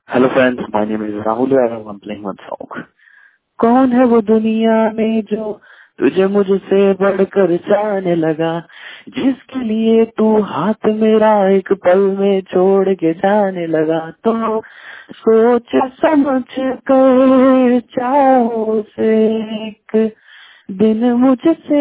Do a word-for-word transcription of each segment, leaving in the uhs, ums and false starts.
Hello friends, my name is Rahul I am playing one song. कौन है वो दुनिया में जो तुझे मुझसे बढ़कर जाने लगा, जिसके लिए तू हाथ मेरा एक पल में छोड़ के जाने लगा। तो सोच समझ कर चाहो से एक दिन मुझसे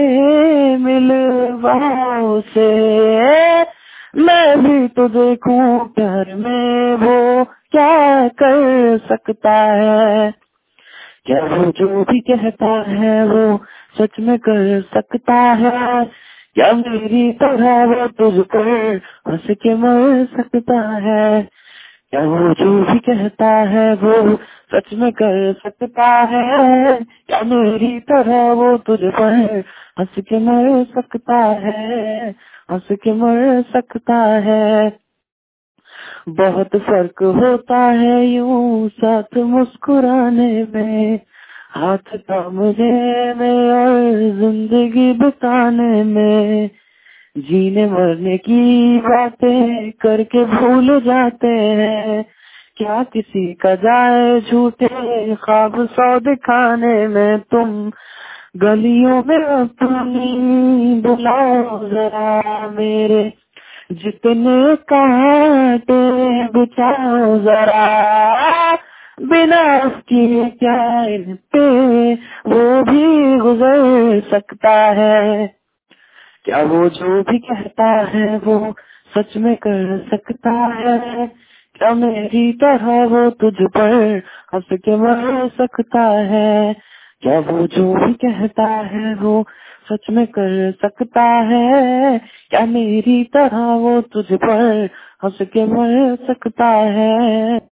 मिलवाओ से, मैं भी तो देखूं प्यार में वो क्या कर सकता है। क्या वो जो भी कहता है वो सच में कर सकता है। क्या मेरी तरह वो तुझ पर हंस के मर सकता है। क्या वो जो भी कहता है वो सच में कर सकता है। क्या मेरी तरह वो तुझ पर हंस के मर सकता है, हंस के मर सकता है। बहुत फर्क होता है यूं साथ मुस्कुराने में, हाथ थामने में और जिंदगी बिताने में। जीने मरने की बातें करके भूल जाते हैं, क्या किसी का जाए झूठे ख्वाब सौ दिखाने में। तुम गलियों में अपनी बुलाओ जरा मेरे, जितने कांटे बिछाओ जरा, बिना उसकी क्या इन पे वो भी गुजर सकता है। क्या वो जो भी कहता है वो सच में कर सकता है। क्या मेरी तरह वो तुझ पर हंस के मर सकता है। क्या वो जो भी कहता है वो सच में कर सकता है। क्या मेरी तरह वो तुझ पर हंस के मर सकता है।